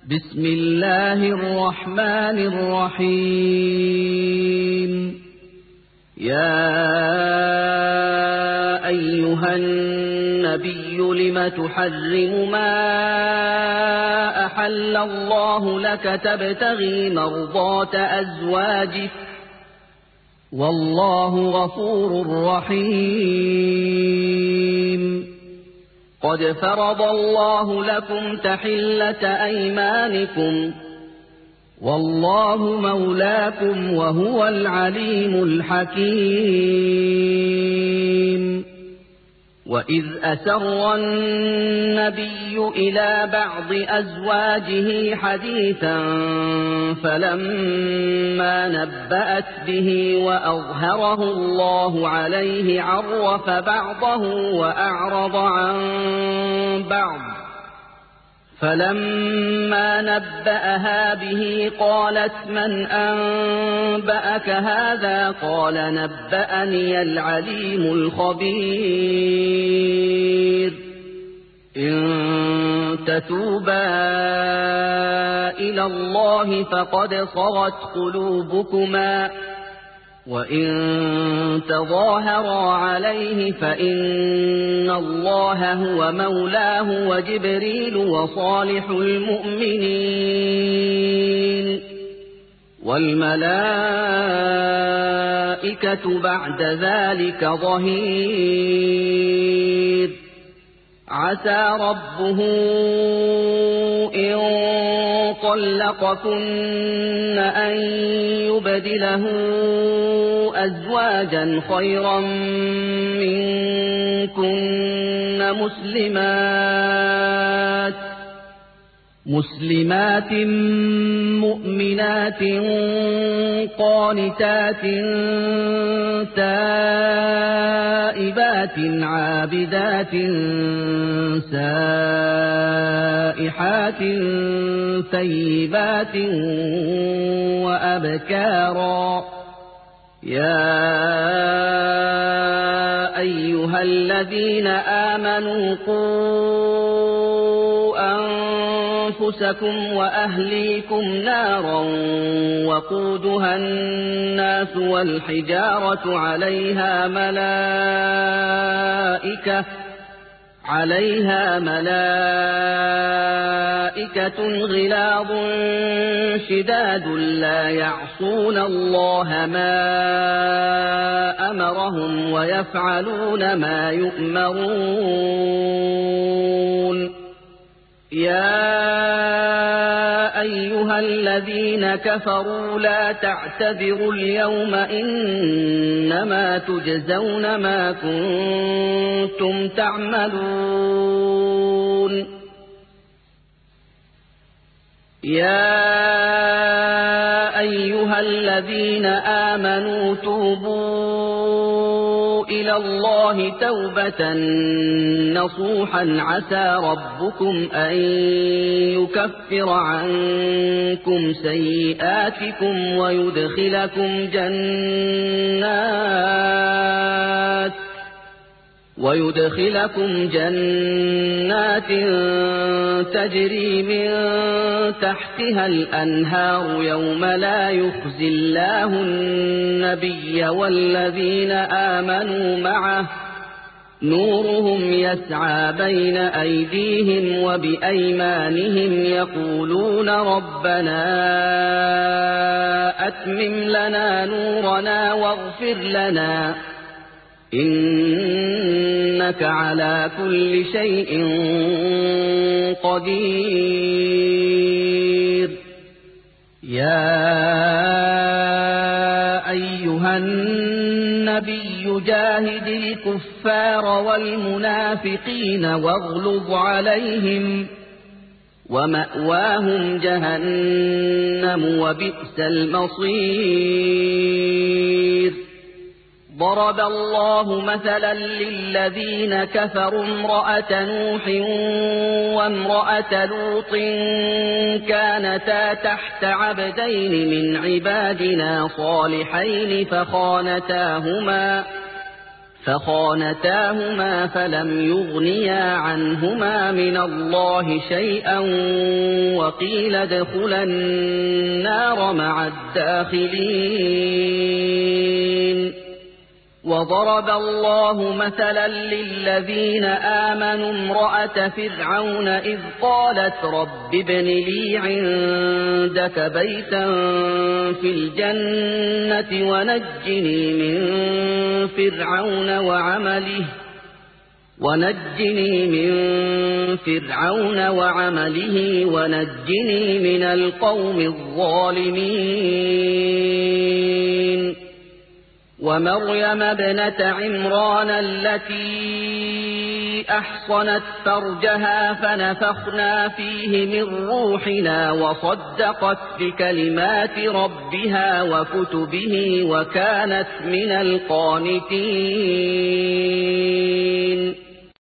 بسم الله الرحمن الرحيم. يا أيها النبي لم تحرم ما أحل الله لك تبتغي مرضات أزواجك والله غفور رحيم. قد فرض الله لكم تحلة أيمانكم والله مولاكم وهو العليم الحكيم. وإذ أسر النبي إلى بعض أزواجه حديثا فلما نبأت به وأظهره الله عليه عرف بعضه وأعرض عن بعض، فلما نبأها به قالت من أنبأك هذا؟ قال نبأني العليم الخبير. إن تتوبا إلى الله فقد صغت قلوبكما، وإن تظاهرا عليه فإن الله هو مولاه وجبريل وصالح المؤمنين والملائكة بعد ذلك ظهير. عسى ربه إن طلقكن أن يبدله أزواجا خيرا منكن مسلمات مؤمنات قانتات تائبات عابدات سائحات ثيبات وأبكارا. يا أيها الذين آمنوا قوا أنفسكم وأهليكم نارا وقودها الناس والحجارة عليها ملائكة غلاظ شداد لا يعصون الله ما أمرهم ويفعلون ما يؤمرون. يا أيها الذين كفروا لا تعتذروا اليوم إنما تجزون ما كنتم تعملون. يا أيها الذين آمنوا توبوا إلى الله توبة نصوحا عسى ربكم أن يكفر عنكم سيئاتكم ويدخلكم جنات تجري من تحتها الأنهار يوم لا يخزي الله النبي والذين آمنوا معه نورهم يسعى بين أيديهم وبأيمانهم يقولون ربنا أتمم لنا نورنا واغفر لنا إنك على كل شيء قدير. يا أيها النبي جاهد الكفار والمنافقين واغلظ عليهم ومأواهم جهنم وبئس المصير. ضرب الله مثلا للذين كفروا امرأة نوح وامرأة لوط كانتا تحت عبدين من عبادنا صالحين فخانتاهما فلم يغنيا عنهما من الله شيئا وقيل ادخلا النار مع الداخلين. وضرب الله مثلا للذين آمنوا امرأة فرعون إذ قالت رب ابن لي عندك بيتا في الجنة ونجني من فرعون وعمله ونجني من القوم الظالمين. ومريم ابنة عمران التي أحصنت فرجها فنفخنا فيه من روحنا وصدقت بكلمات ربها وكتبه وكانت من القانتين.